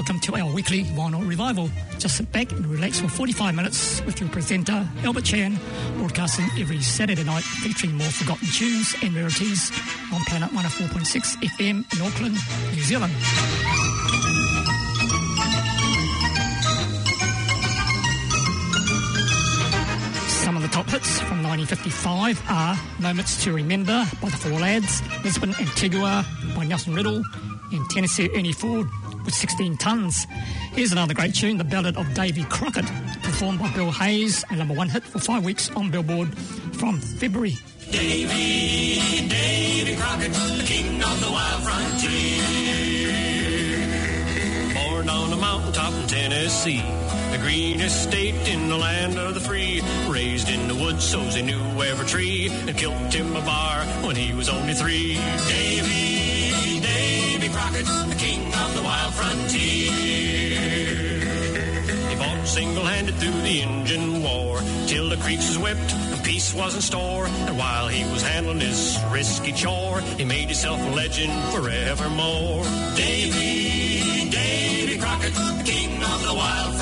welcome to our weekly Vinyl Revival. Just sit back and relax for 45 minutes with your presenter, Albert Chan, broadcasting every Saturday night featuring more forgotten tunes and rarities on Planet 104.6 FM in Auckland, New Zealand. Some of the top hits from 1955 are Moments to Remember by the Four Lads, Lisbon Antigua by Nelson Riddle, and Tennessee Ernie Ford with 16 Tons. Here's another great tune, The Ballad of Davy Crockett, performed by Bill Hayes, a number one hit for 5 weeks on Billboard from February. Davy Crockett, the king of the wild frontier. Born on a mountaintop in Tennessee, the greenest state in the land of the free. Raised in the woods so's he knew every tree, and killed Tim a bar when he was only 3. Davy Crockett, the king of the wild frontier. He fought single-handed through the Injun War, till the creeks was whipped and peace was in store. And while he was handling his risky chore, he made himself a legend forevermore. Davy Crockett, the king of the wild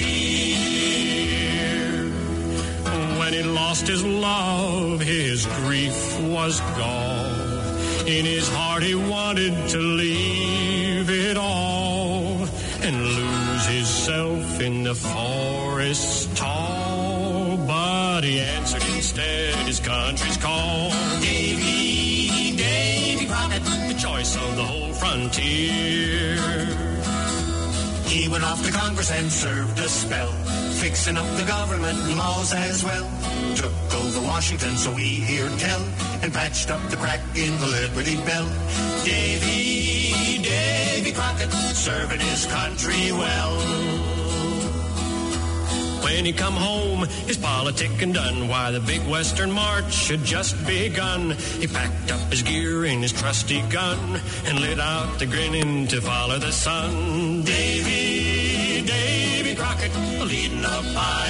frontier. When he lost his love, his grief was gone. In his heart he wanted to leave it all and lose himself in the forest tall. But he answered instead his country's call. Davy Crockett, the choice of the whole frontier. He went off to Congress and served a spell, fixing up the government laws as well. Took over Washington, so we hear tell, and patched up the crack in the Liberty Bell. Davy Crockett, serving his country well. When he come home, his politicking done, why the big Western March had just begun. He packed up his gear and his trusty gun and lit out the grinning to follow the sun. Davy Crockett, leading a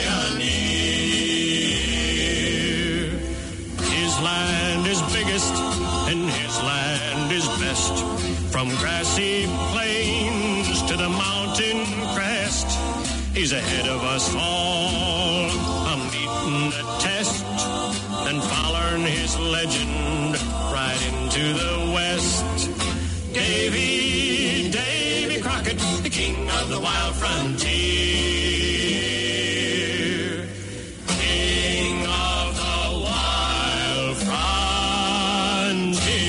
pioneer. His land is biggest and his land is best, from grassy plains to the mountain crest. He's ahead of us all, meeting the test and following his legend right into the west. Davy Crockett, the king of the wild frontier. King of the wild frontier.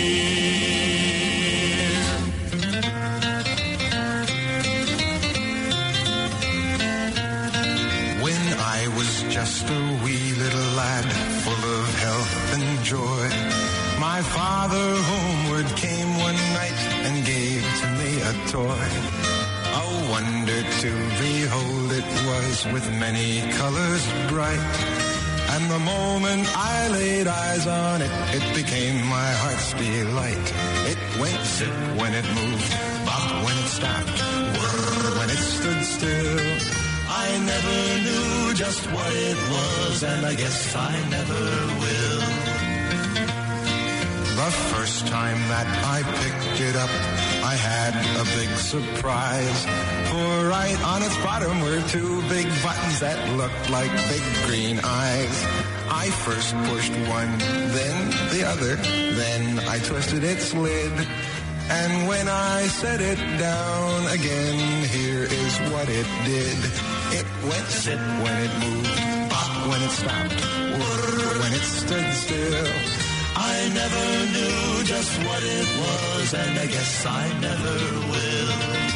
When I was just a wee little lad, full of health and joy, my father homeward came one night and gave to me a toy. A wonder to behold it was, with many colors bright. And the moment I laid eyes on it, it became my heart's delight. It went zip when it moved, bop when it stopped, whir when it stood still. I never knew just what it was, and I guess I never will. The first time that I picked it up, I had a big surprise. For right on its bottom were 2 big buttons that looked like big green eyes. I first pushed one, then the other, then I twisted its lid. And when I set it down again, here is what it did. It went zip when it moved, bop when it stopped, whir when it stood still. I never knew just what it was, and I guess I never will.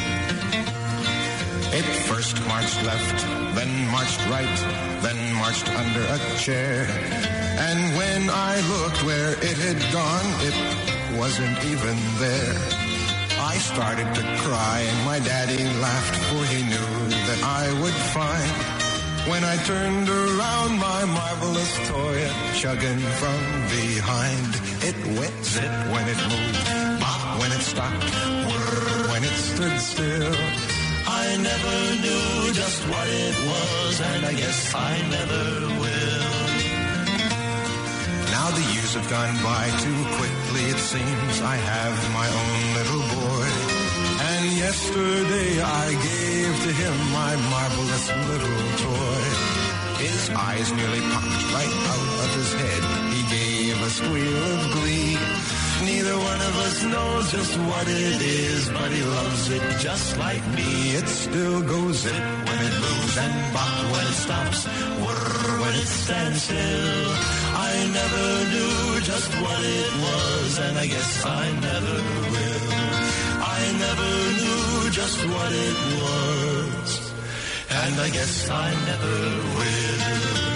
It first marched left, then marched right, then marched under a chair. And when I looked where it had gone, it wasn't even there. I started to cry, and my daddy laughed, for he knew that I would find. When I turned around, my marvelous toy chugging from behind. It went zip when it moved, bop when it stopped, whir when it stood still. I never knew just what it was, and I guess I never will. Now the years have gone by too quickly, it seems. I have my own little boy, and And yesterday I gave to him my marvelous little toy. His eyes nearly popped right out of his head. He gave a squeal of glee. Neither one of us knows just what it is, but he loves it just like me. It still goes zip when it moves and bop when it stops, whirr when it stands still. I never knew just what it was, and I guess I never will. I never knew just what it was, and I guess I never will.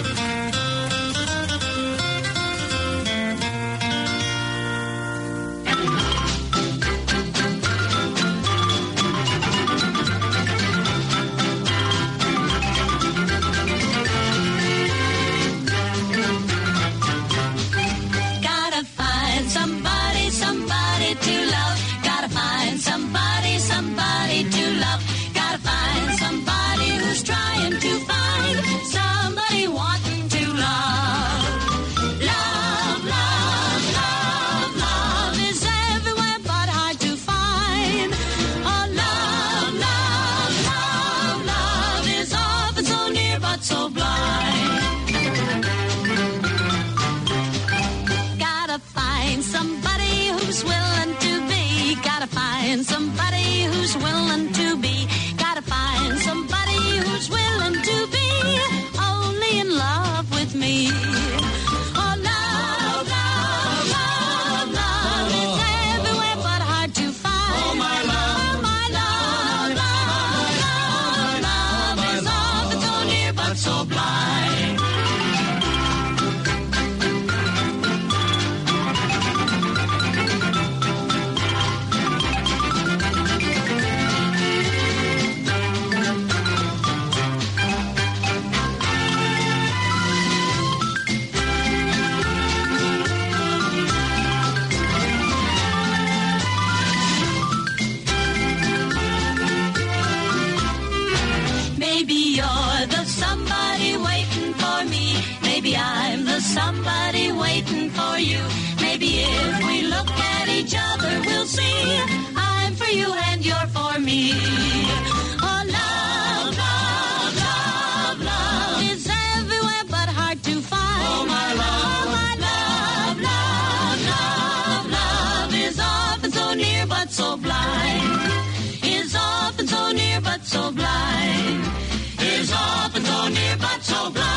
Somebody who's willing to be. Gotta find somebody who's willing to be only in love with me. Oh, love, love, love, love is everywhere but hard to find. Oh, my love, love, love, love is often so near but so blind. Somebody waiting for you. Maybe if we look at each other, we'll see I'm for you and you're for me. Oh, love, love, love, love is everywhere but hard to find. Oh, my love, love, love, love, love is often so near but so blind. Is often so near but so blind. Is often so near but so blind.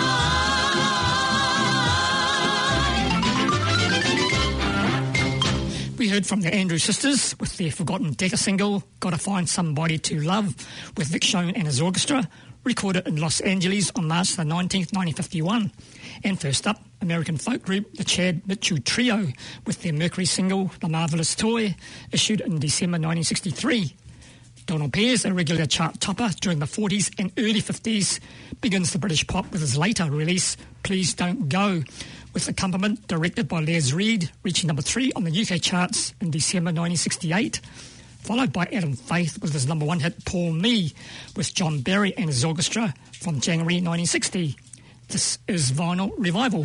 We heard from the Andrews Sisters with their Forgotten Decca single, Gotta Find Somebody to Love, with Vic Schoen and his orchestra, recorded in Los Angeles on March the 19th, 1951. And first up, American folk group, the Chad Mitchell Trio, with their Mercury single, The Marvelous Toy, issued in December 1963. Donald Pears, a regular chart topper during the 40s and early 50s, begins the British pop with his later release, Please Don't Go, with accompaniment directed by Les Reed, reaching number 3 on the UK charts in December 1968, followed by Adam Faith with his number 1 hit, Paul Me, with John Barry and his orchestra from January 1960. This is Vinyl Revival.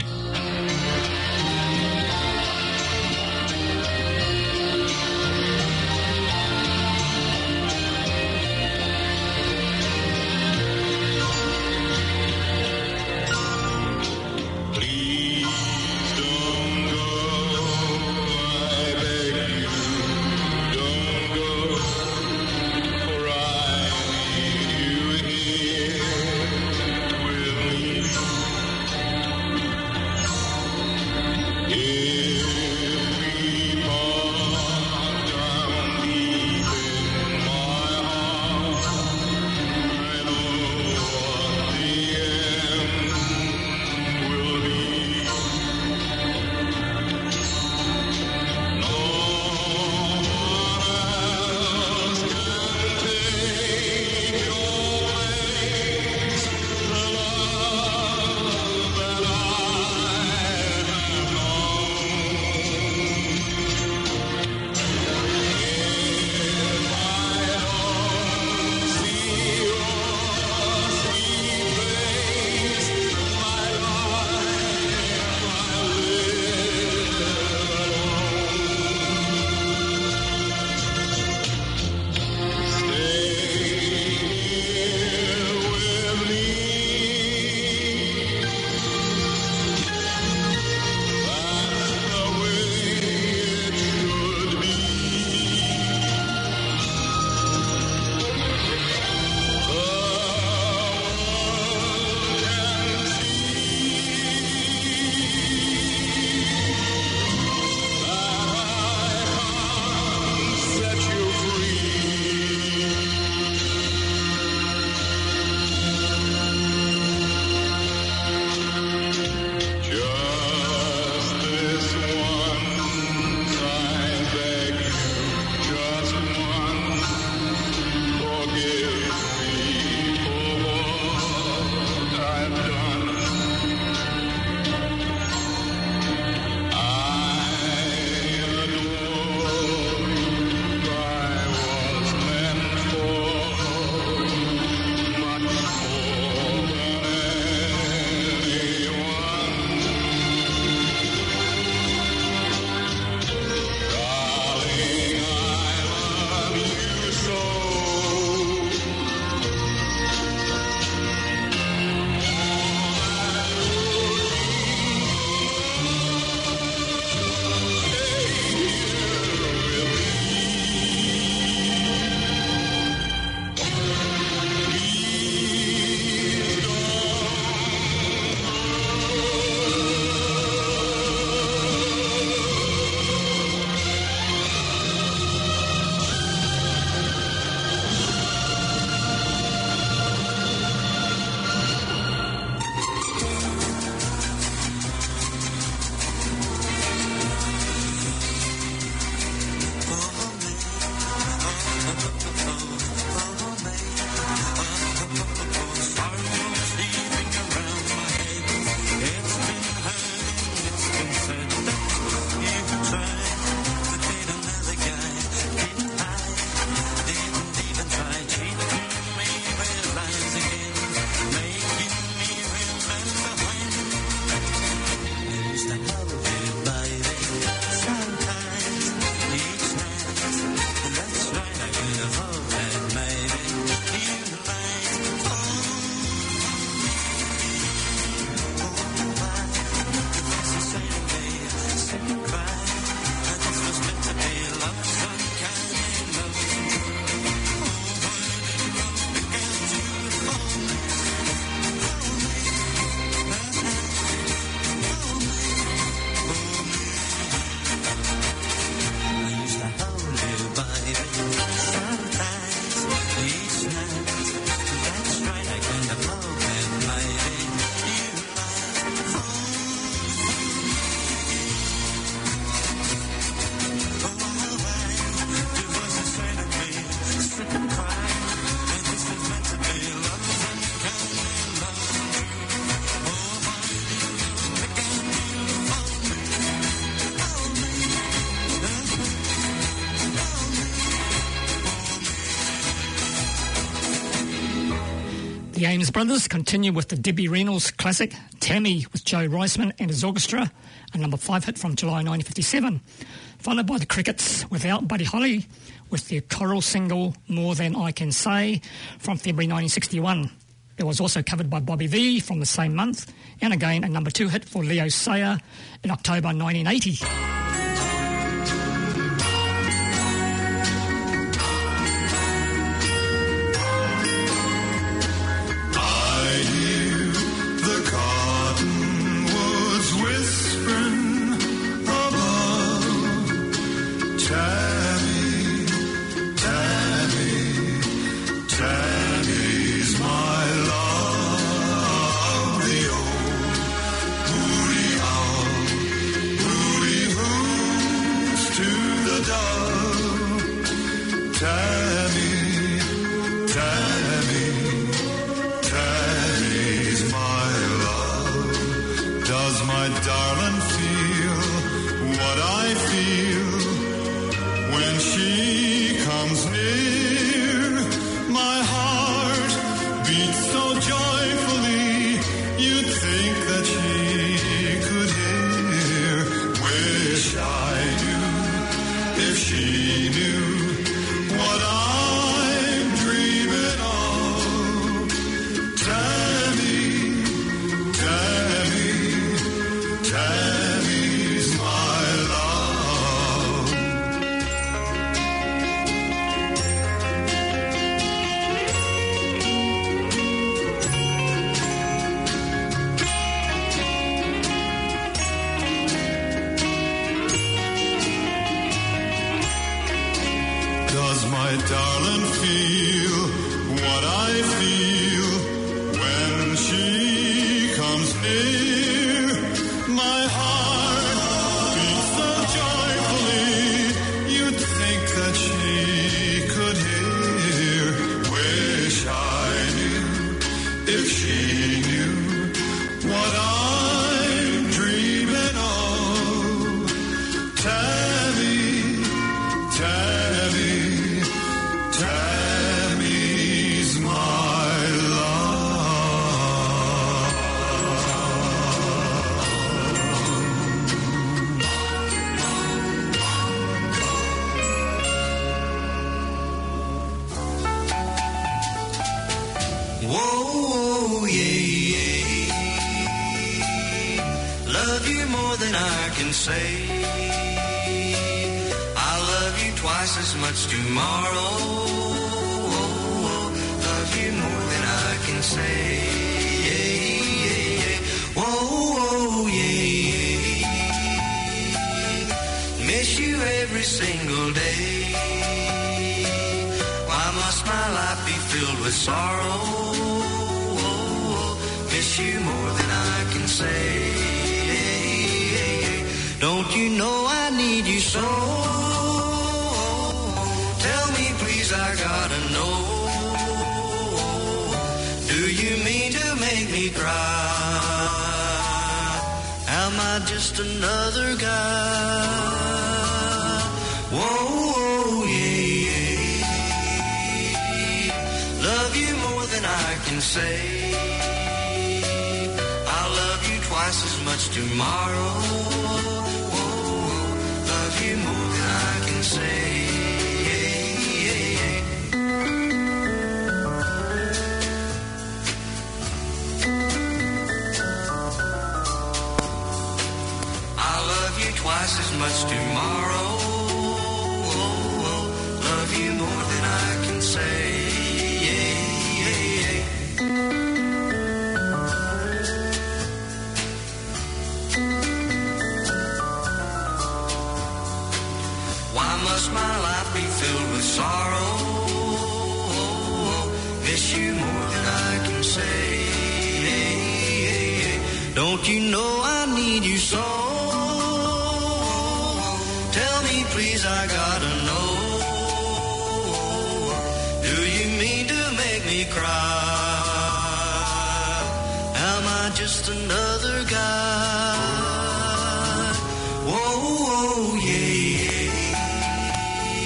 The Ames Brothers continue with the Debbie Reynolds classic Tammy with Joe Reisman and his orchestra, a number 5 hit from July 1957, followed by the Crickets without Buddy Holly with their choral single More Than I Can Say from February 1961. It was also covered by Bobby Vee from the same month, and again a number 2 hit for Leo Sayer in October 1980.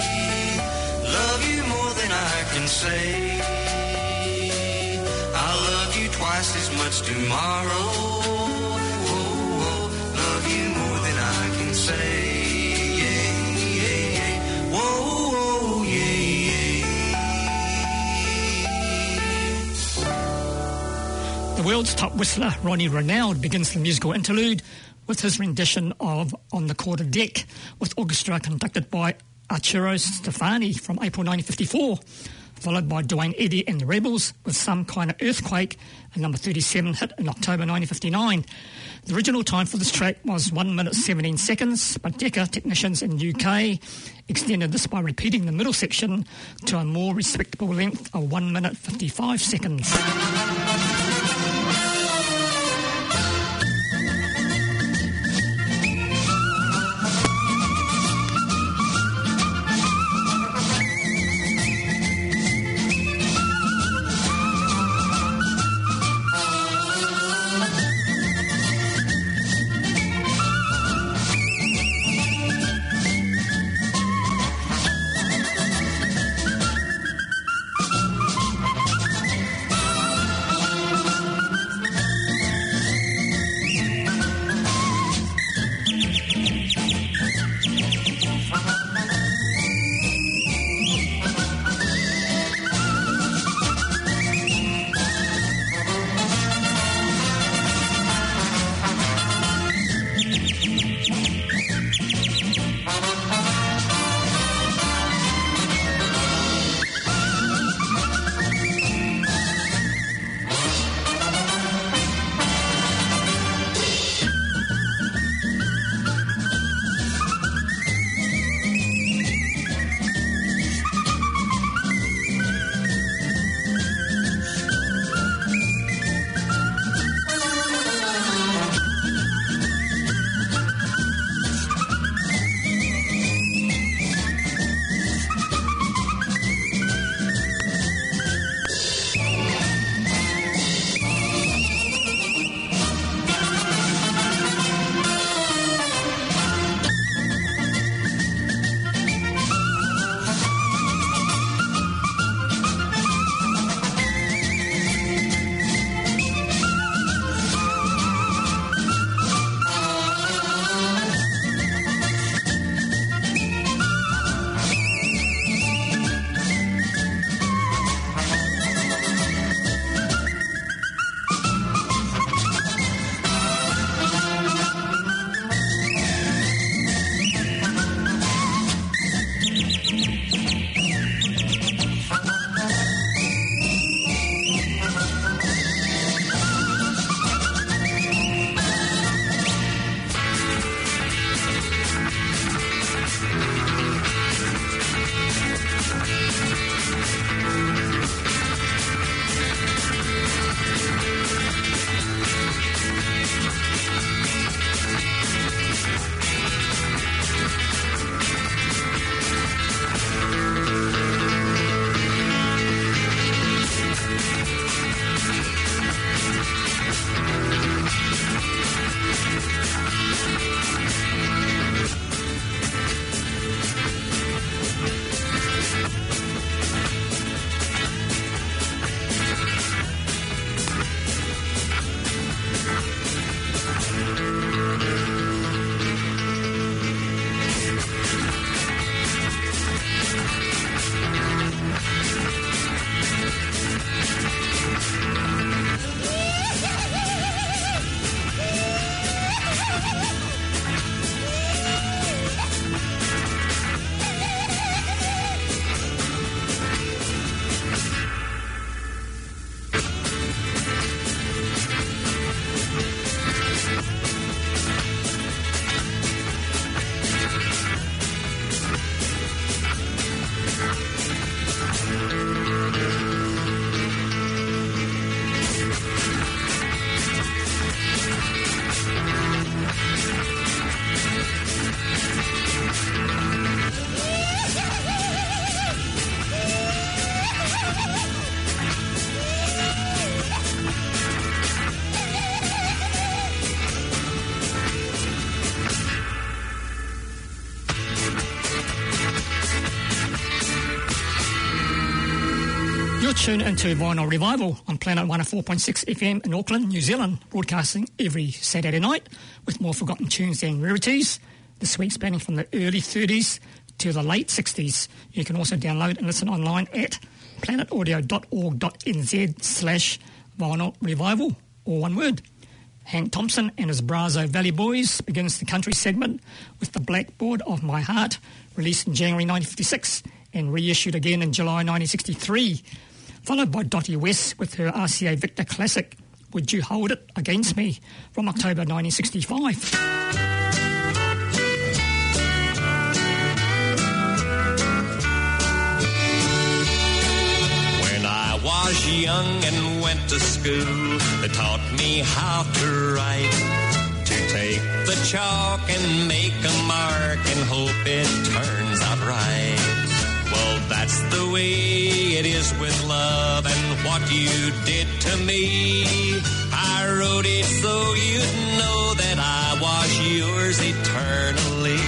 Say I love what's tomorrow. Love you more than I can say. Yeah, yeah, yeah. Whoa, yeah, yeah. The world's top whistler, Ronnie Renaud, begins the musical interlude with his rendition of On the Quarter Deck, with orchestra conducted by Arturo Stefani from April 1954, followed by Duane Eddy and the Rebels with Some Kind of Earthquake, a number 37 hit in October 1959. The original time for this track was 1 minute 17 seconds, but Decca technicians in UK extended this by repeating the middle section to a more respectable length of 1 minute 55 seconds. tune into Vinyl Revival on Planet 104.6 FM in Auckland, New Zealand, broadcasting every Saturday night with more forgotten tunes and rarities, this week spanning from the early 30s to the late 60s. You can also download and listen online at planetaudio.org.nz/Vinyl Revival, all one word. Hank Thompson and his Brazo Valley Boys begins the country segment with The Blackboard of My Heart, released in January 1956 and reissued again in July 1963, followed by Dottie West with her RCA Victor classic, Would You Hold It Against Me, from October 1965. Was young and went to school. They taught me how to write, to take the chalk and make a mark and hope it turns out right. Well, that's the way it is with love and what you did to me. I wrote it so you'd know that I was yours eternally.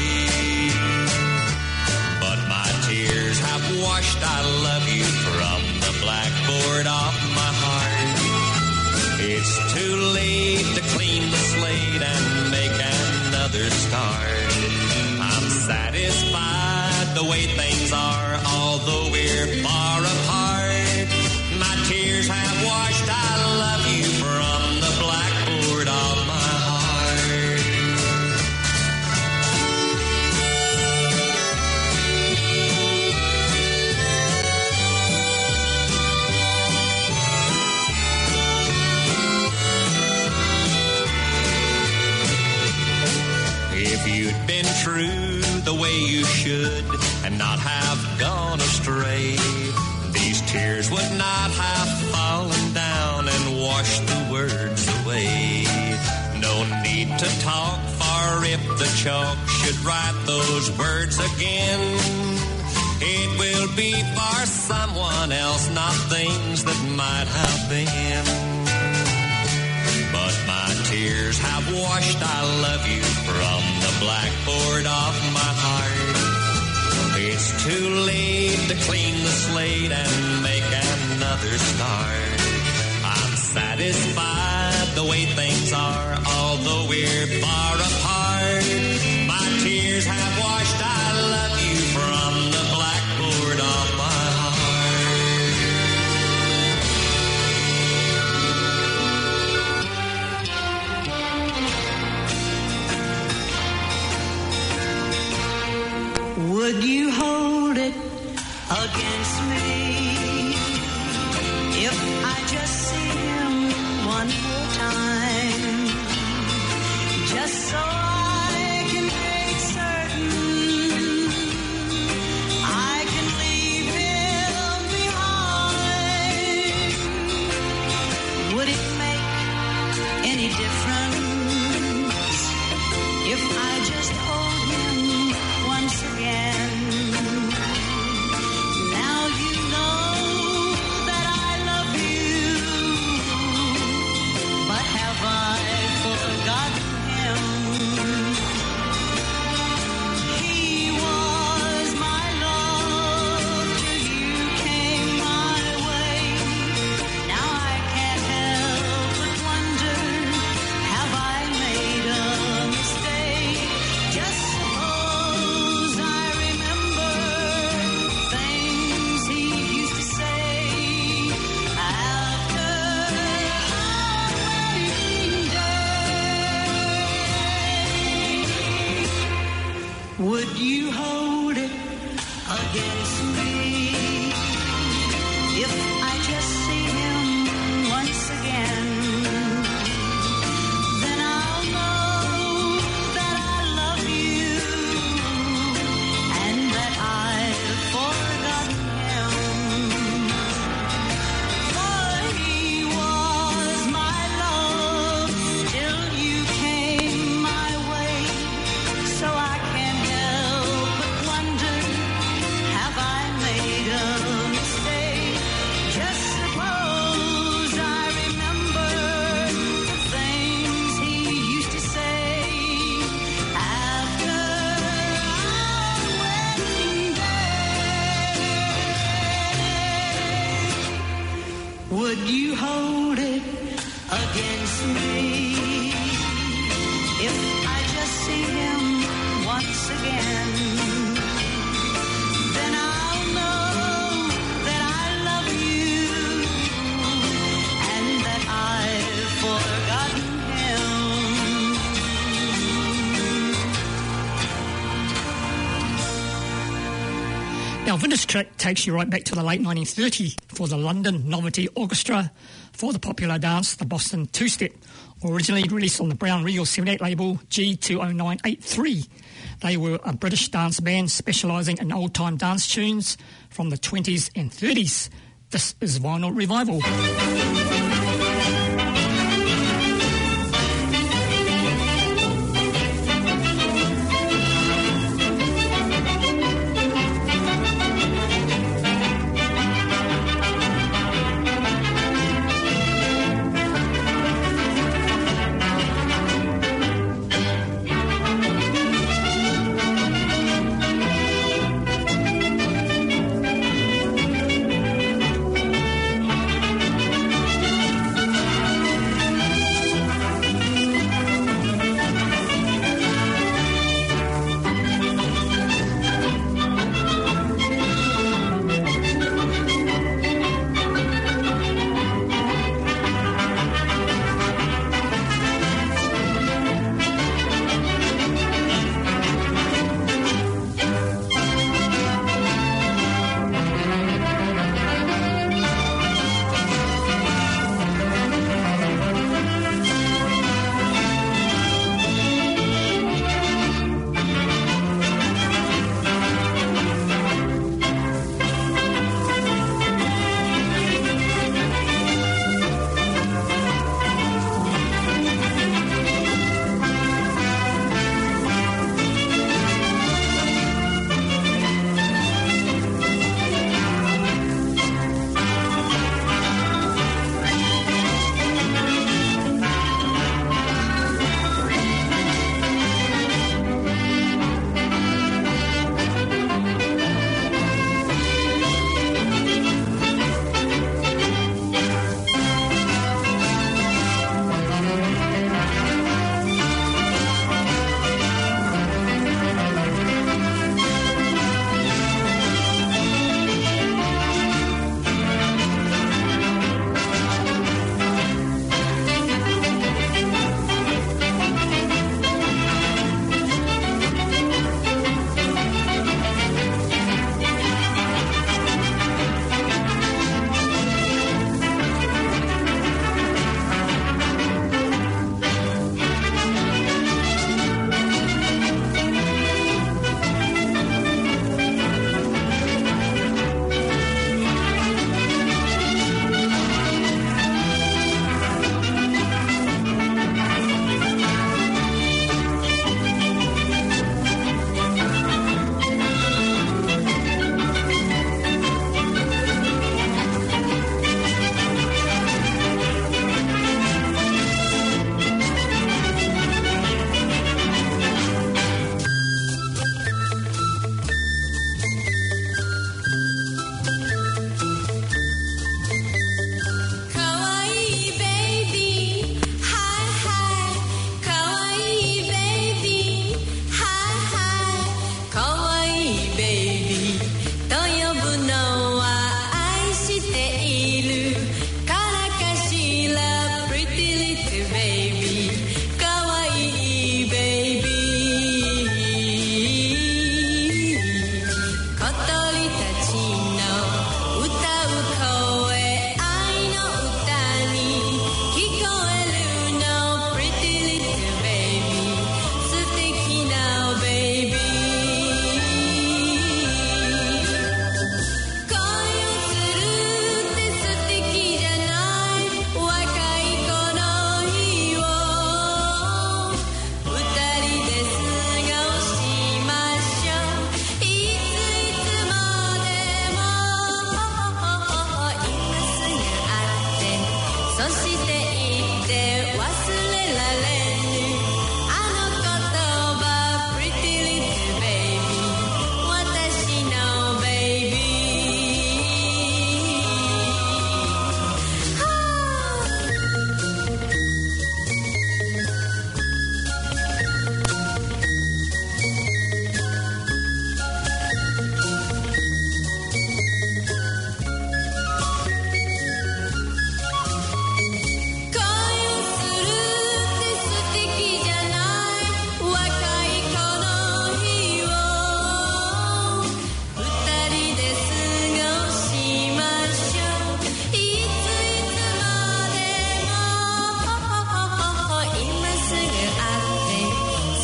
But my tears have washed I love you from the blackboard off my heart. It's too late to clean the slate and make another start. I'm satisfied the way things are, although we're far apart. My tears have washed I love you from the blackboard of my heart. If you'd been true the way you should and not have gone astray, these tears would not have fallen down and washed the words away. No need to talk, for if the chalk should write those words again, it will be for someone else, not things that might have been. But my tears have washed I love you from the blackboard of my heart. It's too late to clean the slate and make another start. I'm satisfied the way things are, although we're far apart. My tears have washed I love you from the blackboard of my heart. Would you hold it against me if I just see him one more time, just so I can make certain I can leave him behind? Would it make any difference if I just hold him once again? Now you know that I love you, but have I forgotten him? He was my love till you came my way. Now I can't help but wonder, have I made a mistake? Just suppose I remember things he used to say after our wedding day. Would you hold it against me if I just see him once again? Then I'll know that I love you and that I've forgotten him. For he was my love till you came my way. So I can't help but wonder, have I made a see him once again, then I'll know that I love you and that I've forgotten him. Our vintage track takes you right back to the late 1930s for the London Novelty Orchestra for the popular dance, the Boston Two-Step, originally released on the Brown Regal 78 label G20983. They were a British dance band specialising in old-time dance tunes from the 20s and 30s. This is Vinyl Revival.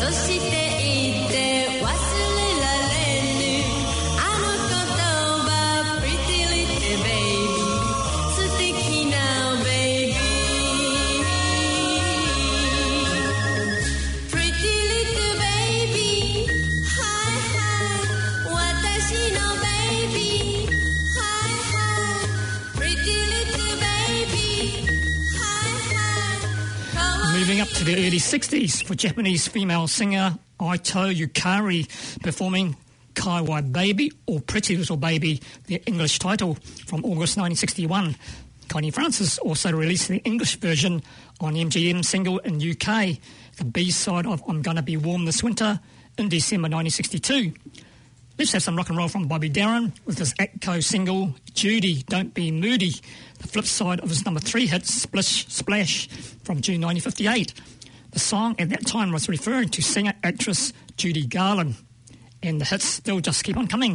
Moving up to the early 60s for Japanese female singer Ito Yukari performing Kaiwai Baby or Pretty Little Baby, the English title, from August 1961. Connie Francis also released the English version on MGM single in UK, the B-side of I'm Gonna Be Warm This Winter, in December 1962. Let's have some rock and roll from Bobby Darin with his Atco single, Judy, Don't Be Moody, the flip side of his number 3 hit, Splish Splash, from June 1958. The song at that time was referring to singer-actress Judy Garland, and the hits still just keep on coming.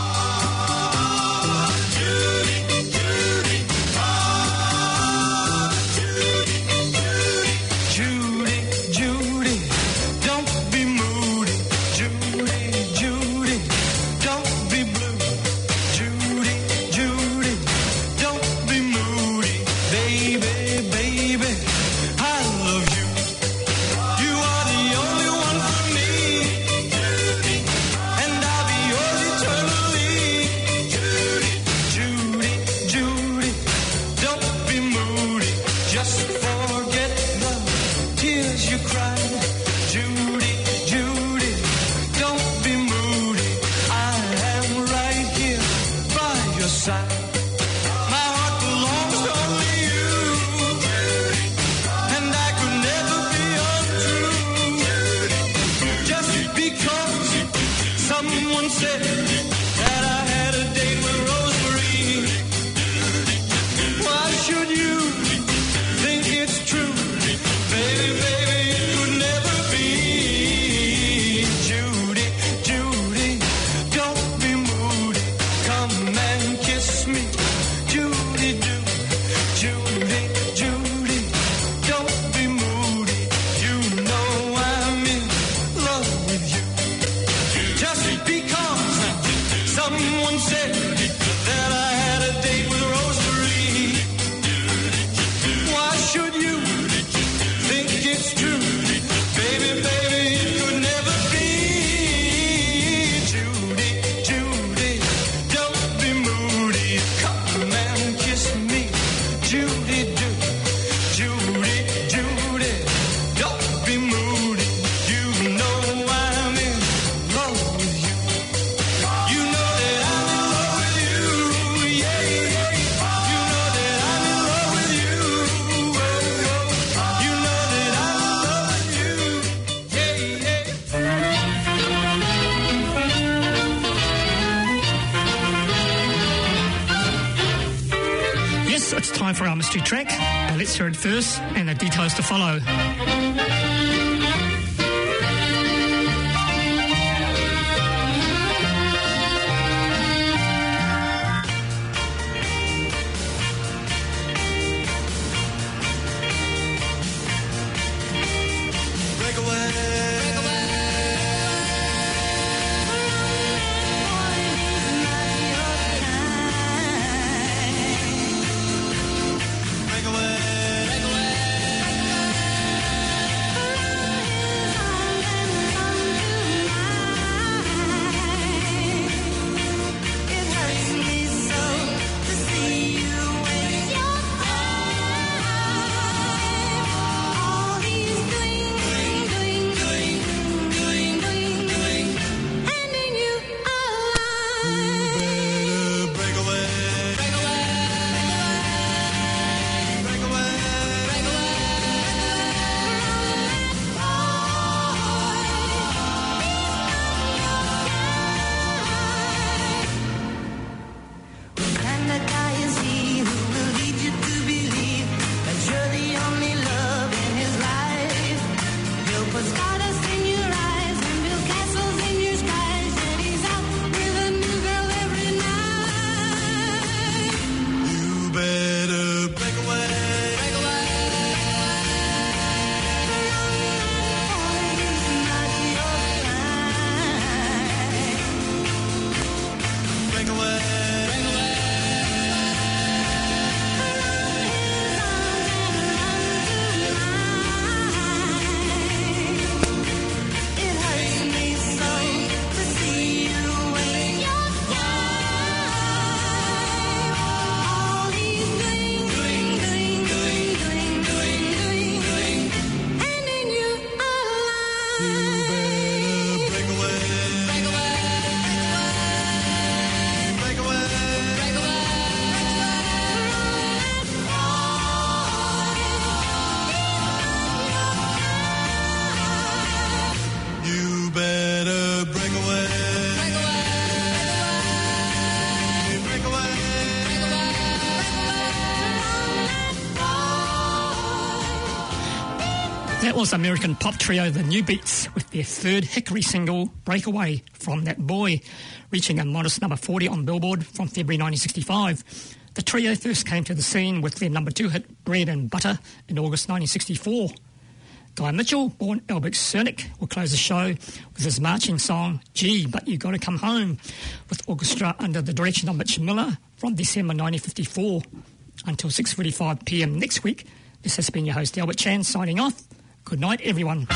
For our mystery track, but let's hear it first and the details to follow. That was American pop trio The New Beats with their third Hickory single, Breakaway, from That Boy, reaching a modest number 40 on Billboard from February 1965. The trio first came to the scene with their number 2 hit, Bread and Butter, in August 1964. Guy Mitchell, born Albert Cernick, will close the show with his marching song, Gee, But You Gotta Come Home, with orchestra under the direction of Mitch Miller from December 1954. Until 6:45 p.m. next week, this has been your host, Albert Chan, signing off. Good night, everyone.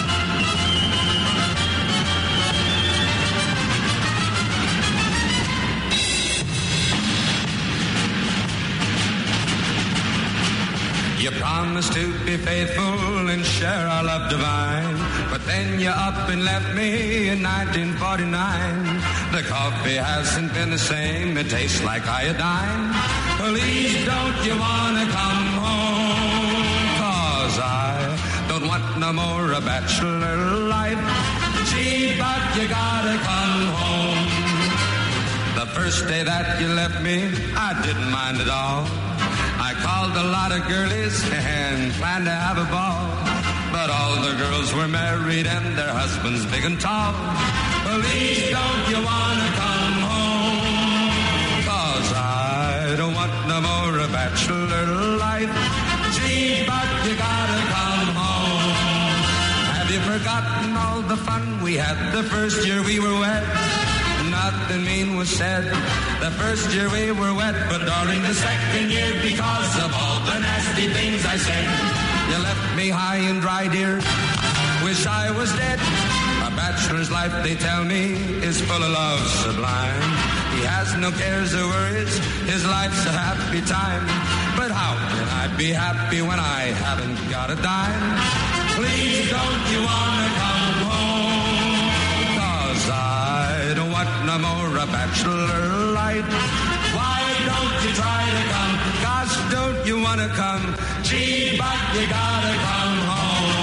You promised to be faithful and share our love divine, but then you up and left me in 1949. The coffee hasn't been the same, it tastes like iodine. Please don't you wanna come home, 'cause I don't want no more a bachelor life. Gee, but you gotta come home. The first day that you left me, I didn't mind at all. I called a lot of girlies and planned to have a ball. But all the girls were married and their husbands big and tall. Please don't you wanna come home, 'cause I don't want no more a bachelor life. Gee, but you gotta come home. Have you forgotten all the fun we had the first year we were wed? Nothing mean was said the first year we were wet, but darling, the second year, because of all the nasty things I said, you left me high and dry, dear. Wish I was dead. A bachelor's life, they tell me, is full of love sublime. He has no cares or worries, his life's a happy time. But how can I be happy when I haven't got a dime? Please don't you wanna come home, 'cause I don't want no more a bachelor life. Why don't you try to come? Gosh, don't you wanna come? Gee, but you gotta come home.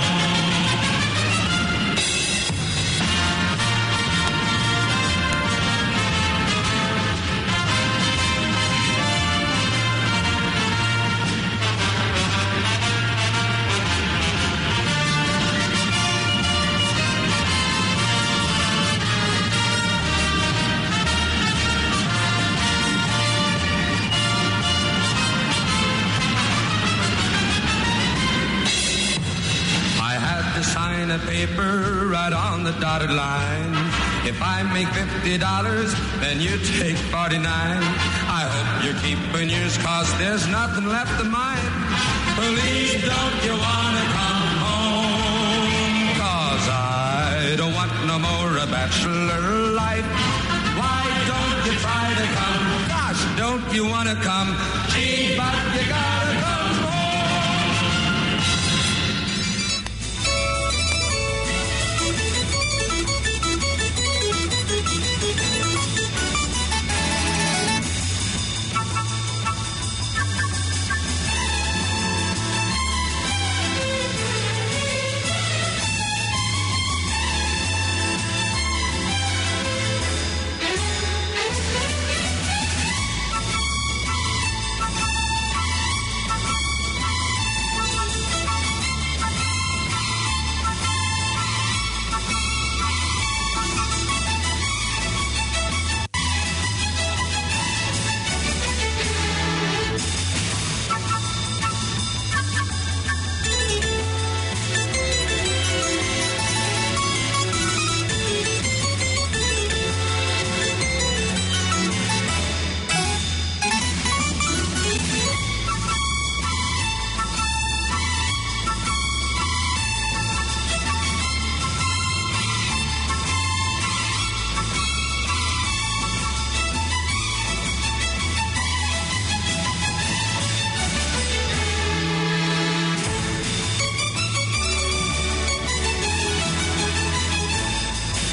Sign a paper right on the dotted line. If I make $50, then you take 49. I hope you're keeping yours, 'cause there's nothing left of mine. Please don't you wanna come home, 'cause I don't want no more a bachelor life. Why don't you try to come? Gosh, don't you wanna come? Gee, but you gotta